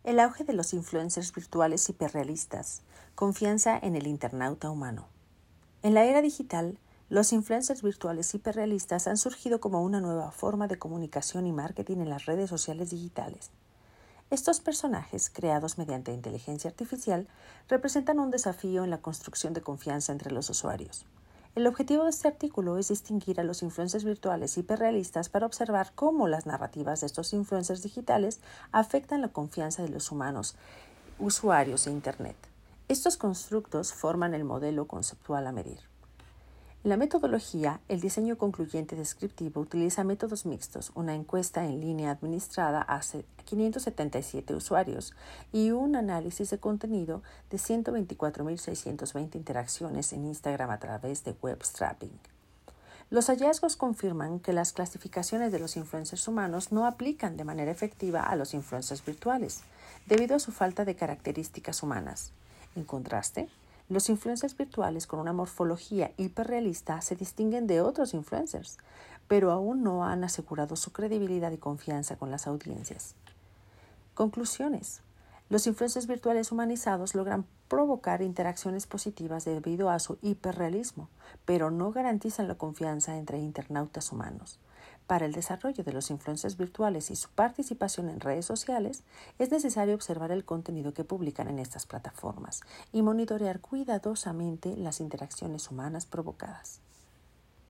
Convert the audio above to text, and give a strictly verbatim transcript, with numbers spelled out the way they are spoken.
El auge de los influencers virtuales hiperrealistas, confianza en el internauta humano. En la era digital, los influencers virtuales hiperrealistas han surgido como una nueva forma de comunicación y marketing en las redes sociales digitales. Estos personajes, creados mediante inteligencia artificial, representan un desafío en la construcción de confianza entre los usuarios. El objetivo de este artículo es distinguir a los influencers virtuales hiperrealistas para observar cómo las narrativas de estos influencers digitales afectan la confianza de los humanos, usuarios de Internet. Estos constructos forman el modelo conceptual a medir. En la metodología, el diseño concluyente descriptivo utiliza métodos mixtos, una encuesta en línea administrada a quinientos setenta y siete usuarios y un análisis de contenido de ciento veinticuatro mil seiscientas veinte interacciones en Instagram a través de web scraping. Los hallazgos confirman que las clasificaciones de los influencers humanos no aplican de manera efectiva a los influencers virtuales, debido a su falta de características humanas. En contraste, los influencers virtuales con una morfología hiperrealista se distinguen de otros influencers, pero aún no han asegurado su credibilidad y confianza con las audiencias. Conclusiones. Los influencers virtuales humanizados logran provocar interacciones positivas debido a su hiperrealismo, pero no garantizan la confianza entre internautas humanos. Para el desarrollo de los influencers virtuales y su participación en redes sociales, es necesario observar el contenido que publican en estas plataformas y monitorear cuidadosamente las interacciones humanas provocadas.